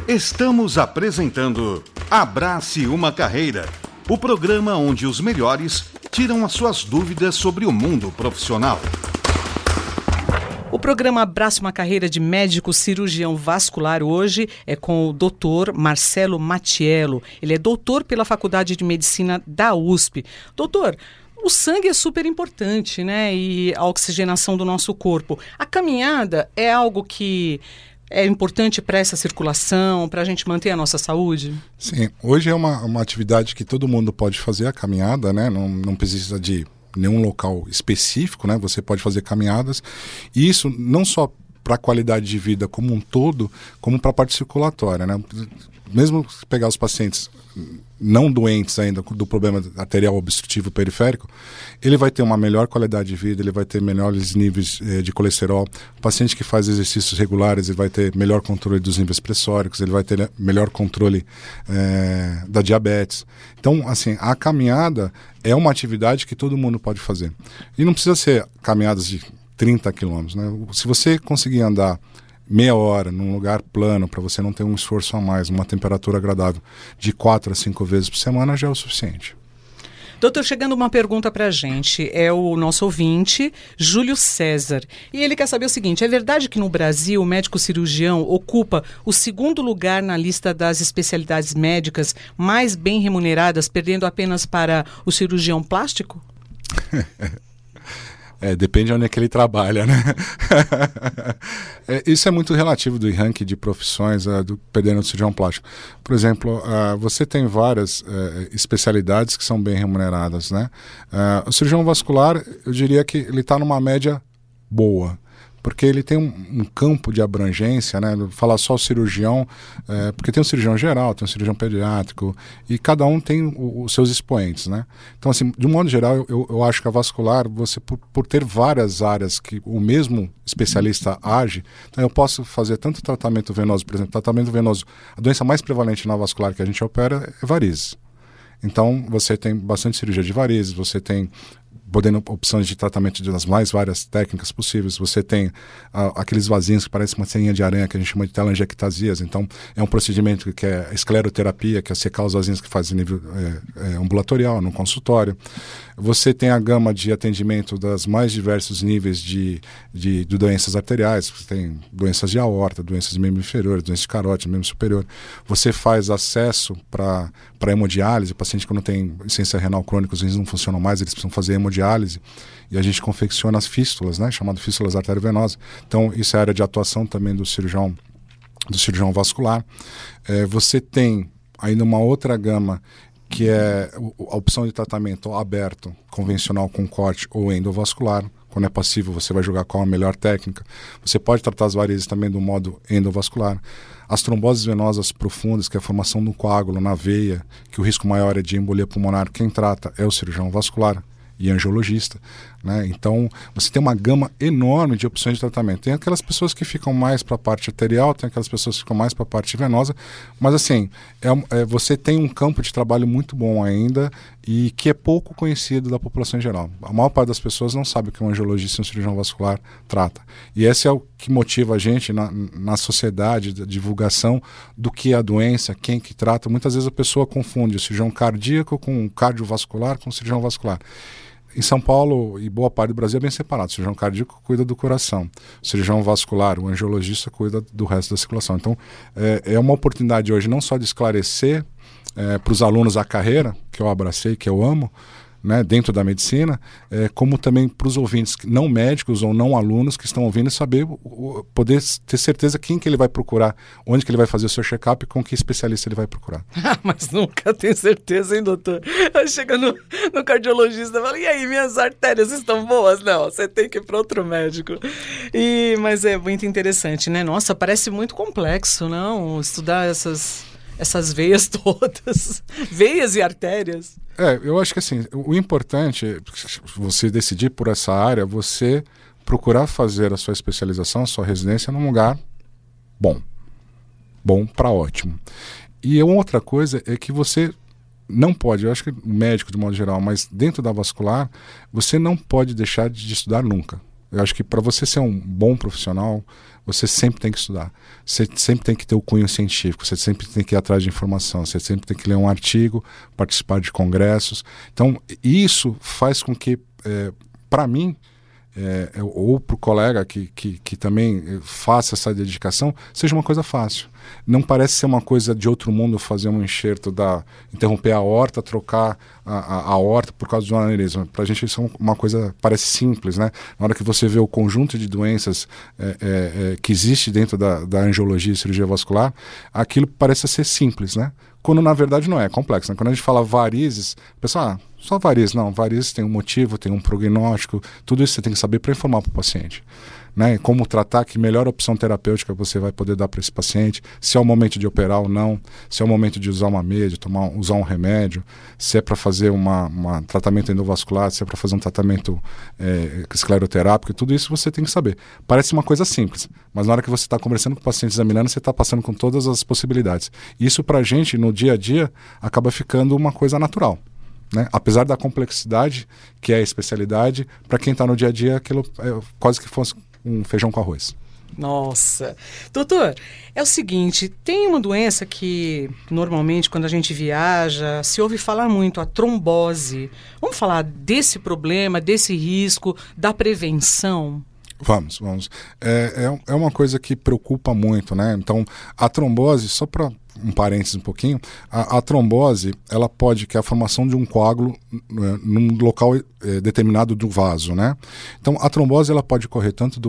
Estamos apresentando Abrace uma Carreira, o programa onde os melhores tiram as suas dúvidas sobre o mundo profissional. O programa Abrace uma Carreira de médico cirurgião vascular hoje é com o Dr. Marcelo Mattiello. Ele é doutor pela Faculdade de Medicina da USP. Doutor, o sangue é super importante, né? E a oxigenação do nosso corpo. A caminhada é algo que é importante para essa circulação, para a gente manter a nossa saúde? Sim, hoje é uma atividade que todo mundo pode fazer, a caminhada, né? Não precisa de nenhum local específico, né? Você pode fazer caminhadas, e isso não só para a qualidade de vida como um todo, como para a parte circulatória, né? Mesmo pegar os pacientes não doentes ainda do problema arterial obstrutivo periférico, ele vai ter uma melhor qualidade de vida, ele vai ter melhores níveis de colesterol. O paciente que faz exercícios regulares, ele vai ter melhor controle dos níveis pressóricos, ele vai ter melhor controle da diabetes. Então, assim, a caminhada é uma atividade que todo mundo pode fazer. E não precisa ser caminhadas de 30 quilômetros, né? Se você conseguir andar meia hora num lugar plano, para você não ter um esforço a mais, uma temperatura agradável, de 4 a 5 vezes por semana, já é o suficiente. Doutor, chegando uma pergunta para a gente, é o nosso ouvinte, Júlio César. E ele quer saber o seguinte: é verdade que no Brasil o médico cirurgião ocupa o segundo lugar na lista das especialidades médicas mais bem remuneradas, perdendo apenas para o cirurgião plástico? Depende de onde é que ele trabalha, né? Isso é muito relativo do ranking de profissões, perdendo o cirurgião plástico. Por exemplo, você tem várias especialidades que são bem remuneradas, né? O cirurgião vascular, eu diria que ele está numa média boa, porque ele tem um campo de abrangência, né? Falar só o cirurgião, porque tem um cirurgião geral, tem um cirurgião pediátrico, e cada um tem os seus expoentes, né? Então, assim, de um modo geral, eu acho que a vascular, você, por ter várias áreas que o mesmo especialista age, então eu posso fazer tanto tratamento venoso, por exemplo, tratamento venoso, a doença mais prevalente na vascular que a gente opera é varizes. Então, você tem bastante cirurgia de varizes, você tem podendo opções de tratamento das mais várias técnicas possíveis. Você tem aqueles vasinhos que parecem uma telinha de aranha, que a gente chama de telangiectasias. Então, é um procedimento que é escleroterapia, que é secar os vasinhos, que faz em nível ambulatorial, no consultório. Você tem a gama de atendimento das mais diversos níveis de doenças arteriais. Você tem doenças de aorta, doenças de membro inferior, doenças de carótide, membro superior. Você faz acesso para hemodiálise. O paciente, quando tem insuficiência renal crônica, os rins não funcionam mais, eles precisam fazer hemodiálise, e a gente confecciona as fístulas, né, chamado fístulas arteriovenosas. Então, isso é a área de atuação também do cirurgião vascular. Você tem ainda uma outra gama, que é a opção de tratamento aberto, convencional com corte ou endovascular. Quando é passivo, você vai julgar qual a melhor técnica. Você pode tratar as varizes também do modo endovascular. As tromboses venosas profundas, que é a formação do coágulo na veia, que o risco maior é de embolia pulmonar, quem trata é o cirurgião vascular e angiologista, né? Então, você tem uma gama enorme de opções de tratamento. Tem aquelas pessoas que ficam mais para a parte arterial, tem aquelas pessoas que ficam mais para a parte venosa, mas assim, você tem um campo de trabalho muito bom ainda e que é pouco conhecido da população em geral. A maior parte das pessoas não sabe o que um angiologista e um cirurgião vascular trata. E esse é o que motiva a gente na sociedade, da divulgação do que é a doença, quem que trata. Muitas vezes a pessoa confunde o cirurgião cardíaco com o cardiovascular com o cirurgião vascular. Em São Paulo e boa parte do Brasil é bem separado. O cirurgião cardíaco cuida do coração. O cirurgião vascular, o angiologista, cuida do resto da circulação. Então, é uma oportunidade hoje não só de esclarecer para os alunos a carreira, que eu abracei, que eu amo, né, dentro da medicina, como também para os ouvintes não médicos ou não alunos que estão ouvindo, saber, poder ter certeza quem que ele vai procurar, onde que ele vai fazer o seu check-up e com que especialista ele vai procurar. Mas nunca tenho certeza, hein, doutor? Chega no cardiologista e fala: e aí, minhas artérias estão boas? Não, você tem que ir para outro médico. Mas é muito interessante, né? Nossa, parece muito complexo, não? Estudar essas veias todas, veias e artérias. Eu acho que assim, o importante é você decidir por essa área, você procurar fazer a sua especialização, a sua residência num lugar bom para ótimo. E outra coisa é que você não pode, eu acho que o médico de modo geral, mas dentro da vascular, você não pode deixar de estudar nunca. Eu acho que para você ser um bom profissional, você sempre tem que estudar. Você sempre tem que ter o cunho científico, você sempre tem que ir atrás de informação, você sempre tem que ler um artigo, participar de congressos. Então, isso faz com que, para mim, ou para o colega que também faça essa dedicação, seja uma coisa fácil. Não parece ser uma coisa de outro mundo fazer um enxerto, interromper a aorta, trocar a aorta por causa do aneurisma. Para a gente isso é uma coisa, parece simples, né? Na hora que você vê o conjunto de doenças que existe dentro da angiologia e cirurgia vascular, aquilo parece ser simples, né? Quando na verdade não é complexo, né? Quando a gente fala varizes, o pessoal, só varizes. Não, varizes tem um motivo, tem um prognóstico, tudo isso você tem que saber para informar para o paciente. Né? Como tratar, que melhor opção terapêutica você vai poder dar para esse paciente, se é o momento de operar ou não, se é o momento de usar uma meia, de usar um remédio, se é para fazer um tratamento endovascular, se é para fazer um tratamento escleroterápico, tudo isso você tem que saber. Parece uma coisa simples, mas na hora que você está conversando com o paciente, examinando, você está passando com todas as possibilidades. Isso para a gente, no dia a dia, acaba ficando uma coisa natural. Né? Apesar da complexidade, que é a especialidade, para quem está no dia a dia, aquilo é quase que fosse um feijão com arroz. Nossa. Doutor, é o seguinte, tem uma doença que normalmente quando a gente viaja se ouve falar muito, a trombose. Vamos falar desse problema, desse risco, da prevenção? Vamos. É uma coisa que preocupa muito, né? Então, a trombose, só para um parênteses um pouquinho, a trombose, ela pode, que é a formação de um coágulo num local determinado do vaso, né? Então, a trombose, ela pode ocorrer tanto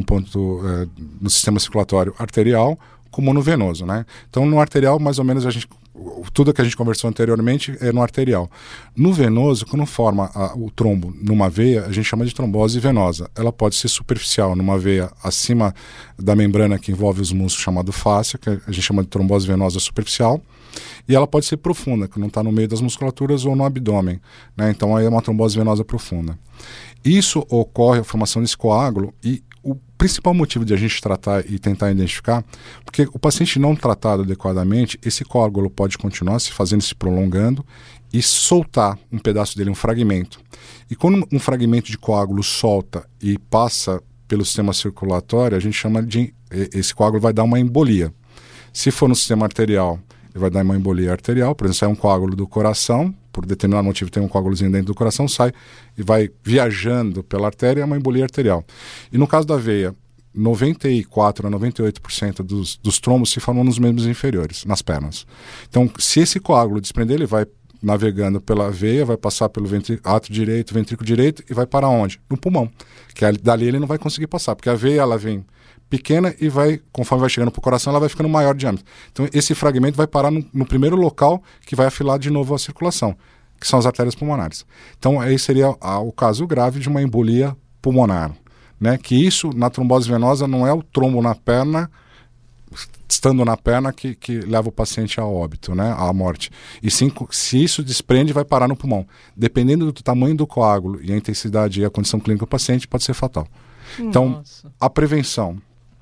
no sistema circulatório arterial, como no venoso, né? Então, no arterial, mais ou menos, tudo que a gente conversou anteriormente é no arterial. No venoso, quando forma o trombo numa veia, a gente chama de trombose venosa. Ela pode ser superficial, numa veia acima da membrana que envolve os músculos, chamado fáscia, que a gente chama de trombose venosa superficial, e ela pode ser profunda, que não está no meio das musculaturas ou no abdômen, né? Então aí é uma trombose venosa profunda. Isso ocorre, a formação desse coágulo, e o principal motivo de a gente tratar e tentar identificar, porque o paciente não tratado adequadamente, esse coágulo pode continuar se fazendo, se prolongando e soltar um pedaço dele, um fragmento. E quando um fragmento de coágulo solta e passa pelo sistema circulatório, a gente chama esse coágulo vai dar uma embolia. Se for no sistema arterial, ele vai dar uma embolia arterial, por exemplo, sai um coágulo do coração, por determinado motivo tem um coágulozinho dentro do coração, sai e vai viajando pela artéria, é uma embolia arterial. E no caso da veia, 94% a 98% dos trombos se formam nos membros inferiores, nas pernas. Então, se esse coágulo desprender, ele vai navegando pela veia, vai passar pelo átrio direito, ventrículo direito e vai para onde? No pulmão. Que dali ele não vai conseguir passar, porque a veia ela vem pequena e conforme vai chegando para o coração, ela vai ficando maior de diâmetro. Então, esse fragmento vai parar no primeiro local que vai afilar de novo a circulação, que são as artérias pulmonares. Então, aí seria o caso grave de uma embolia pulmonar, né? Que isso, na trombose venosa, não é o trombo na perna, estando na perna, que leva o paciente a óbito, né? À morte. E sim, se isso desprende, vai parar no pulmão. Dependendo do tamanho do coágulo e a intensidade e a condição clínica do paciente, pode ser fatal. Então, a prevenção.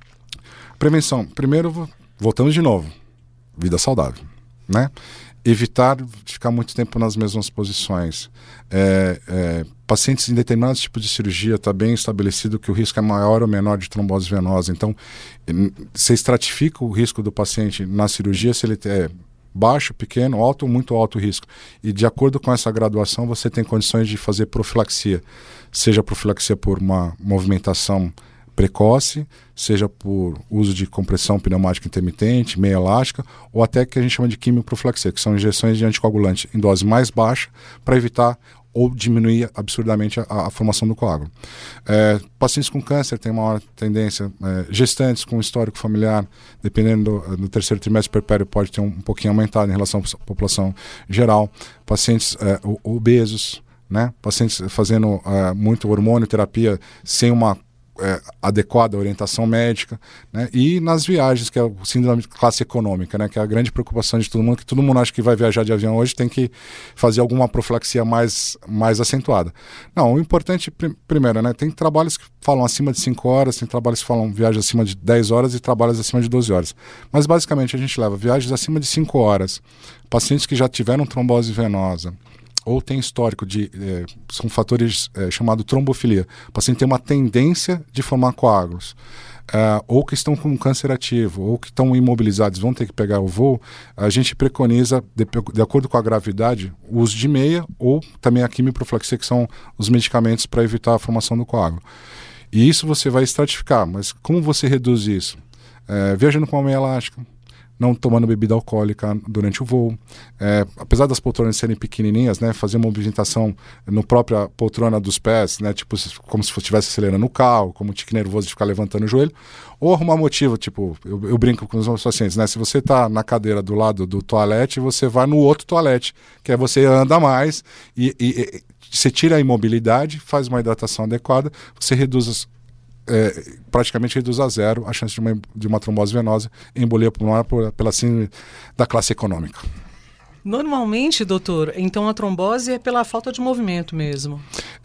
Primeiro, voltamos de novo, vida saudável, né? Evitar de ficar muito tempo nas mesmas posições. Pacientes em determinados tipos de cirurgia está bem estabelecido que o risco é maior ou menor de trombose venosa. Então, você estratifica o risco do paciente na cirurgia se ele é baixo, pequeno, alto ou muito alto risco. E de acordo com essa graduação, você tem condições de fazer profilaxia. Seja profilaxia por uma movimentação precoce, seja por uso de compressão pneumática intermitente, meia elástica, ou até que a gente chama de quimioprofilaxia, que são injeções de anticoagulante em dose mais baixa para evitar ou diminuir absurdamente a formação do coágulo. Pacientes com câncer têm maior tendência, gestantes com histórico familiar, dependendo do terceiro trimestre perpério, pode ter um pouquinho aumentado em relação à população geral. Pacientes obesos, né? Pacientes fazendo muito hormônio, terapia, sem uma adequada orientação médica, né? E nas viagens, que é o síndrome de classe econômica, né? Que é a grande preocupação de todo mundo, que todo mundo acha que vai viajar de avião hoje tem que fazer alguma profilaxia mais acentuada. Não, o importante, primeiro, né? Tem trabalhos que falam acima de 5 horas, tem trabalhos que falam viagens acima de 10 horas e trabalhos acima de 12 horas. Mas basicamente a gente leva viagens acima de 5 horas, pacientes que já tiveram trombose venosa, ou tem histórico de... são fatores chamados trombofilia. O paciente tem uma tendência de formar coágulos. Ou que estão com câncer ativo, ou que estão imobilizados, vão ter que pegar o voo, a gente preconiza, de acordo com a gravidade, o uso de meia ou também a quimioprofilaxia, que são os medicamentos para evitar a formação do coágulo. E isso você vai estratificar, mas como você reduz isso? Viajando com uma meia elástica, não tomando bebida alcoólica durante o voo. Apesar das poltronas serem pequenininhas, né, fazer uma movimentação no própria poltrona dos pés, né, tipo como se estivesse acelerando o carro, como um tique nervoso de ficar levantando o joelho, ou arrumar motivo, tipo, eu brinco com os meus pacientes, né, se você está na cadeira do lado do toalete, você vai no outro toalete, que é você anda mais e você tira a imobilidade, faz uma hidratação adequada, você reduz praticamente reduz a zero a chance de uma trombose venosa e embolia pulmonar pela síndrome da classe econômica. Normalmente, doutor, então a trombose é pela falta de movimento mesmo.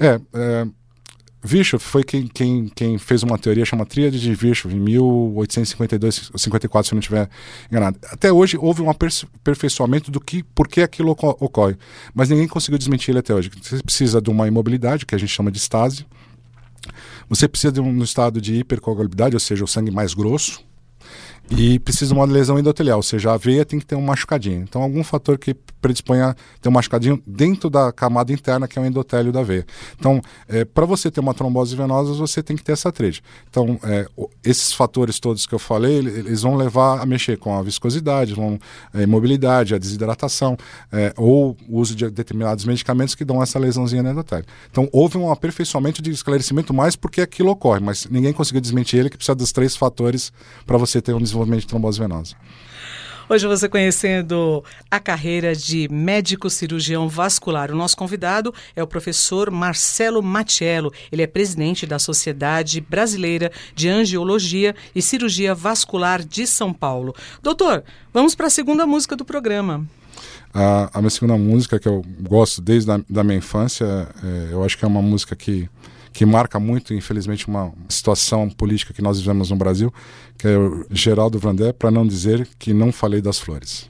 Virchow foi quem fez uma teoria chamada Tríade de Virchow em 1852 ou 54, se eu não estiver enganado. Até hoje houve um aperfeiçoamento do por que aquilo ocorre, mas ninguém conseguiu desmentir ele até hoje. Você precisa de uma imobilidade, que a gente chama de estase. Você precisa de um estado de hipercoagulabilidade, ou seja, o sangue mais grosso, e precisa de uma lesão endotelial, ou seja, a veia tem que ter um machucadinho. Então, algum fator que predispõe a ter um machucadinho dentro da camada interna, que é o endotélio da veia. Então, para você ter uma trombose venosa, você tem que ter essa tríade. Então, esses fatores todos que eu falei, eles vão levar a mexer com a viscosidade, a imobilidade, a desidratação, ou o uso de determinados medicamentos que dão essa lesãozinha no endotélio. Então, houve um aperfeiçoamento de esclarecimento mais porque aquilo ocorre, mas ninguém conseguiu desmentir ele, que precisa dos 3 fatores para você ter um desenvolvimento de trombose venosa. Hoje você conhecendo a carreira de médico cirurgião vascular. O nosso convidado é o professor Marcelo Mattiello. Ele é presidente da Sociedade Brasileira de Angiologia e Cirurgia Vascular de São Paulo. Doutor, vamos para a segunda música do programa. A minha segunda música, que eu gosto desde a minha infância, eu acho que é uma música que marca muito, infelizmente, uma situação política que nós vivemos no Brasil, que é o Geraldo Vandré, para não dizer que não falei das flores.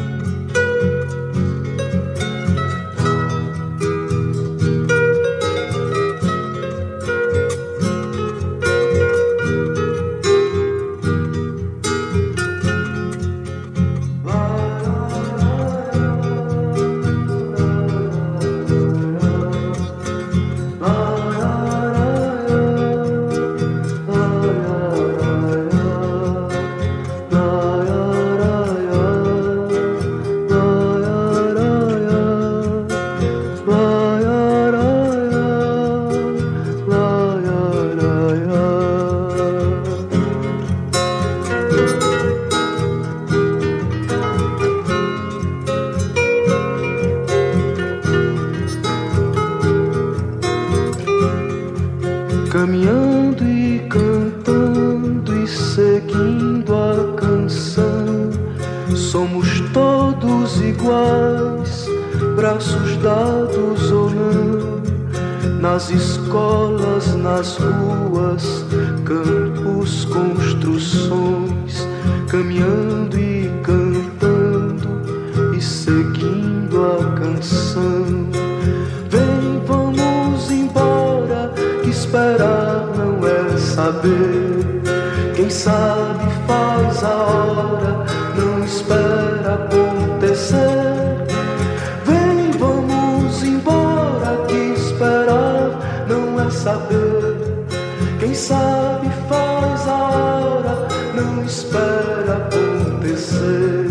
Caminhando e cantando e seguindo a canção, somos todos iguais, braços dados ou não, nas escolas, nas ruas, campos, construções, caminhando e cantando e seguindo a canção. Vem, vamos embora, que esperar não é saber. Quem sabe faz a hora, não espera acontecer. Vem, vamos embora, que esperar não é saber. Quem sabe faz a hora, não espera acontecer.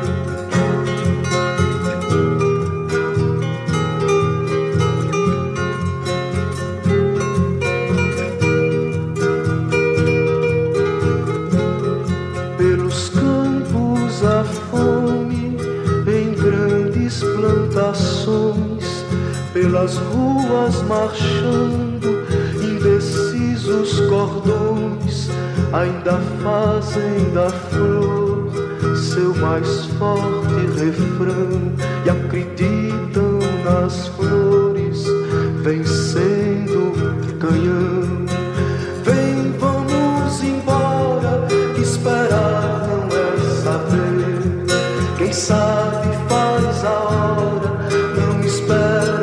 Pelas ruas marchando, indecisos cordões ainda fazem da flor seu mais forte refrão e acreditam nas flores vencendo canhão. Vem, vamos embora, que esperar não é saber. Quem sabe faz a hora, não espera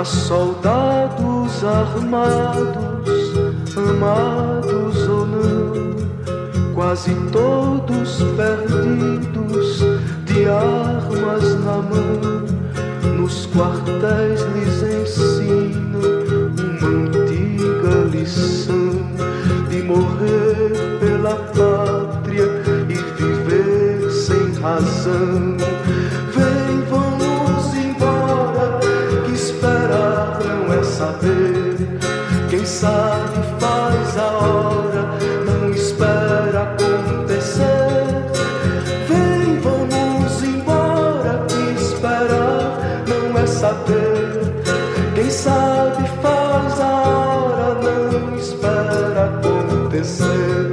Pra soldados armados, amados ou não, quase todos perdidos, de armas na mão, nos quartéis lhes ensinam uma antiga lição de morrer pela pátria e viver sem razão. Vem, vamos embora, que esperar não é saber. Quem sabe faz a hora, não espera acontecer. Vem, vamos embora, que esperar não é saber. Quem sabe faz a hora, não espera acontecer.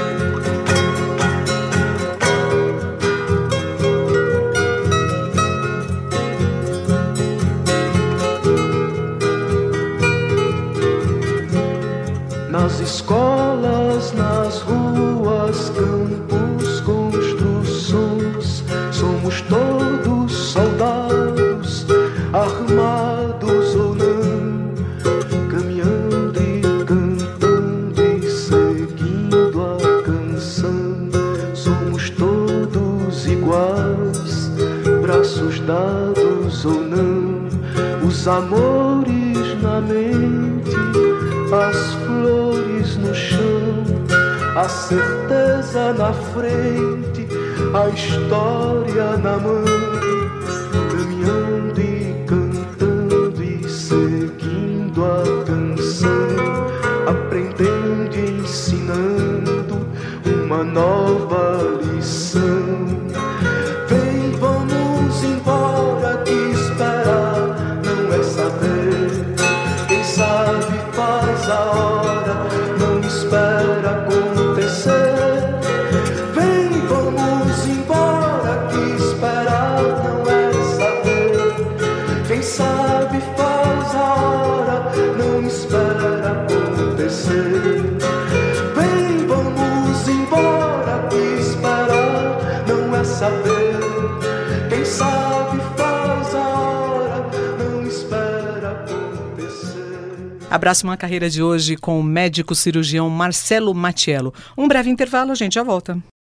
Nas escolas, nas ruas, campos, construções, somos todos soldados, armados ou não, caminhando e cantando e seguindo a canção. Somos todos iguais, braços dados ou não, os amores na mente, as flores no chão, a certeza na frente, a história na mão, caminhando e cantando e seguindo a canção, aprendendo e ensinando uma nova lição. Vem, vamos embora, que esperar não é saber. Quem sabe faz a hora, não espera acontecer. Vem, vamos embora, que esperar não é saber. Quem sabe faz a hora, não espera acontecer. Vem, vamos embora, que esperar não é saber. Quem sabe faz a hora, não espera acontecer. Abraço uma carreira de hoje com o médico cirurgião Marcelo Mattiello. Um breve intervalo, a gente já volta.